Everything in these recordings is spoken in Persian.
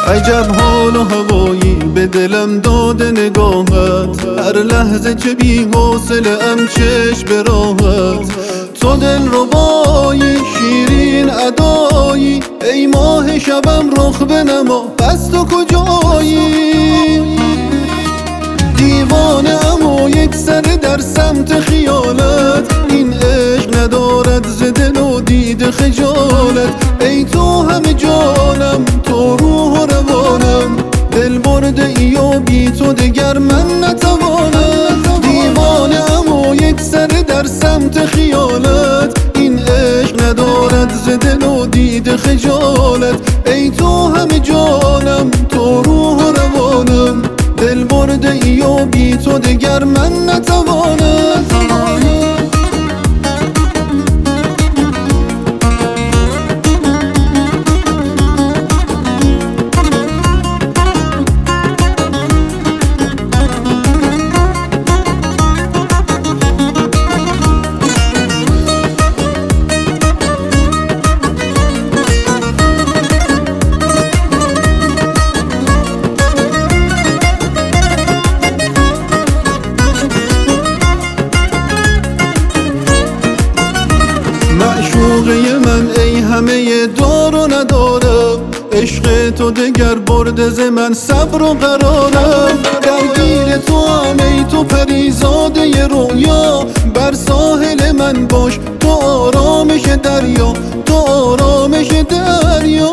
عجب حال و هوایی به دلم داده نگاهت، هر لحظه که بی حوصله ام چشم به راهت. تو دل ربایی شیرین ادایی، ای ماه شبم رخ بنما پس تو کجایی؟ دیوانه ام و یک سر در سمت خیالت، این عشق ندارد ز دل و دید خجالت. ای تو همه جانم، تو روح و روانم، دل برده ای و بی تو دگر من نتوانم. دیوانه ام و یک سر در سمت خیالت، این عشق ندارد ز دل و دید خجالت. ای تو همه جانم، تو روح و روانم، دل برده ای و بی تو دگر من نتوانم. معشوقه من ای همه دار و ندارم، عشق تو دگر برده ز من صبر و قرارم. درگیر تو هم ای تو پریزاده رویا، بر ساحل من باش تو آرامش دریا، تو آرامش دریا.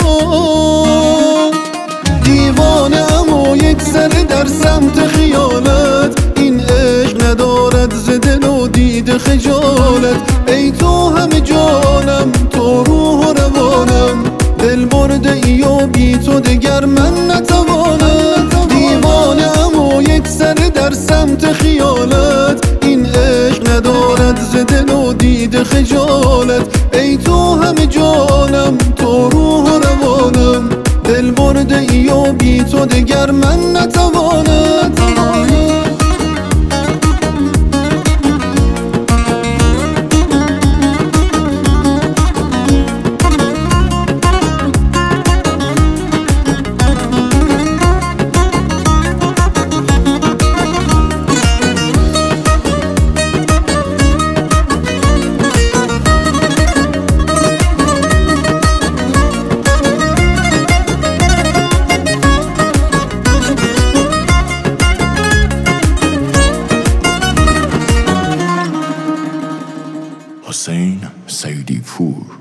دیوانه ام و یک سر در سمت خیالت، این عشق ندارد ز دل و دید خجالت. ای تو همه جانم، تو روح و روانم، دل برده ای و بی تو دگر من نتوانم. دیوانه ام و یک سر در سمت خیالت، این عشق ندارد ز دل و دید خجالت. ای تو همه جانم، تو روح و روانم، دل برده ای و بی تو دگر من نتوانم. حسین سیدی پور